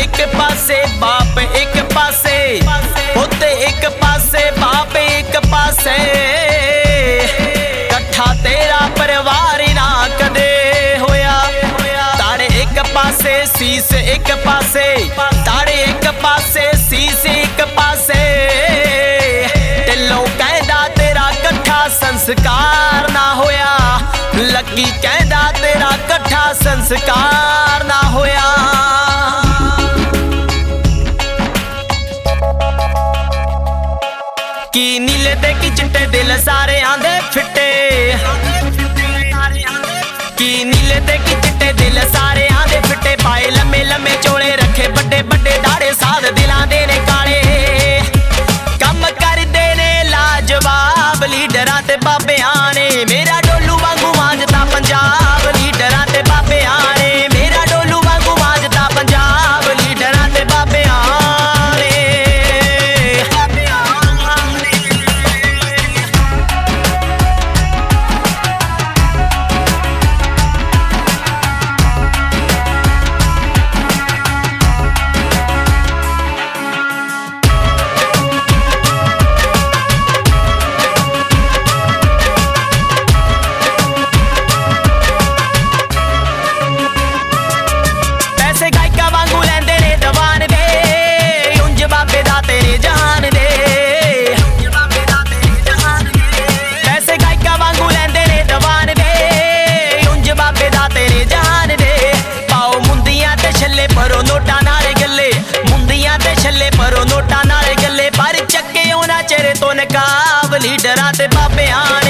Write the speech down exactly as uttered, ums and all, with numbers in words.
एक पासे बाप एक पासे उत्ते एक पासे बाप एक पासे कट्ठा तेरा परिवार ना कदे होया। तारे एक पासे सीस एक पासे तारे एक पासे सीस एक पासे ढिल्लों कहदा तेरा कट्ठा संस्कार ना होया। लकी कहदा तेरा कट्ठा संस्कार ना होया। की नीले ते की चिट्टे दिल सारे आंदे फिट्टे की नीले ते की चिट्टे दिल सारे आंदे फिट्टे पाए लम्मे लम्मे चोले रखे बड़े बड़े दाड़े साध दिलां दे ने काले कम कर दे ने लाजवाब लीडरां ते बाबेआं ने। मेरा डोलू वांगू मांजदा पंजाब लीडरां ते बाबेआं ने। मेरा डोलू वांगू मांजदा पंजाब लीडरां ते बाबेआं ने। पैसे गायका वांगू लैंदे ने दवान दे उंज बाबे दा तेरे जहान दे। पैसे गायका वांगू लैंदे ने दवान दे उंज बाबे दा तेरे जहान दे। पाओ मुंदियां ते छल्ले परो नोटा नाले गल्ले मुंदियां ते छल्ले परो नोटा नाले गल्ले पर चक्के होना चेहरे तो नकाब लीडरां ते बाबेआं